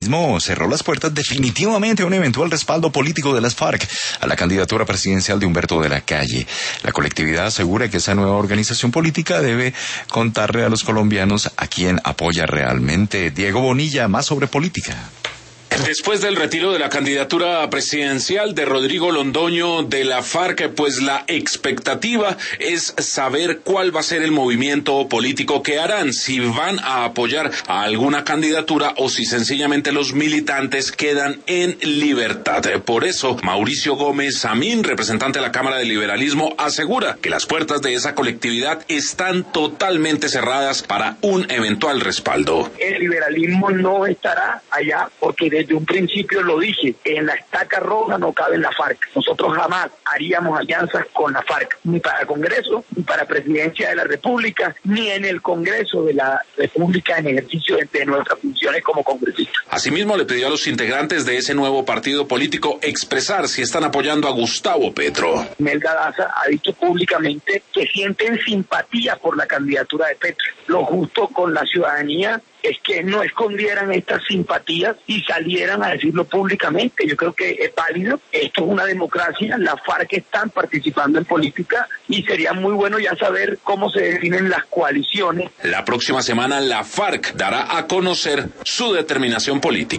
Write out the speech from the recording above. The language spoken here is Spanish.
cerró las puertas definitivamente a un eventual respaldo político de las FARC a la candidatura presidencial de Humberto de la Calle. La colectividad asegura que esa nueva organización política debe contarle a los colombianos a quién apoya realmente. Diego Bonilla, más sobre política. Después del retiro de la candidatura presidencial de Rodrigo Londoño de la FARC, pues la expectativa es saber cuál va a ser el movimiento político que harán, si van a apoyar a alguna candidatura o si sencillamente los militantes quedan en libertad. Por eso, Mauricio Gómez Samín, representante de la Cámara de Liberalismo, asegura que las puertas de esa colectividad están totalmente cerradas para un eventual respaldo. El liberalismo no estará allá porque desde un principio lo dije, en la estaca roja no cabe la FARC. Nosotros jamás haríamos alianzas con la FARC, ni para Congreso, ni para Presidencia de la República, ni en el Congreso de la República en ejercicio de nuestras funciones como congresistas. Asimismo, le pidió a los integrantes de ese nuevo partido político expresar si están apoyando a Gustavo Petro. Melga Daza ha dicho públicamente que sienten simpatía por la candidatura de Petro. Lo justo con la ciudadanía es que no escondieran estas simpatías y salieran a decirlo públicamente. Yo creo que es válido. Esto es una democracia. Las FARC están participando en política y sería muy bueno ya saber cómo se definen las coaliciones. La próxima semana la FARC dará a conocer su determinación política.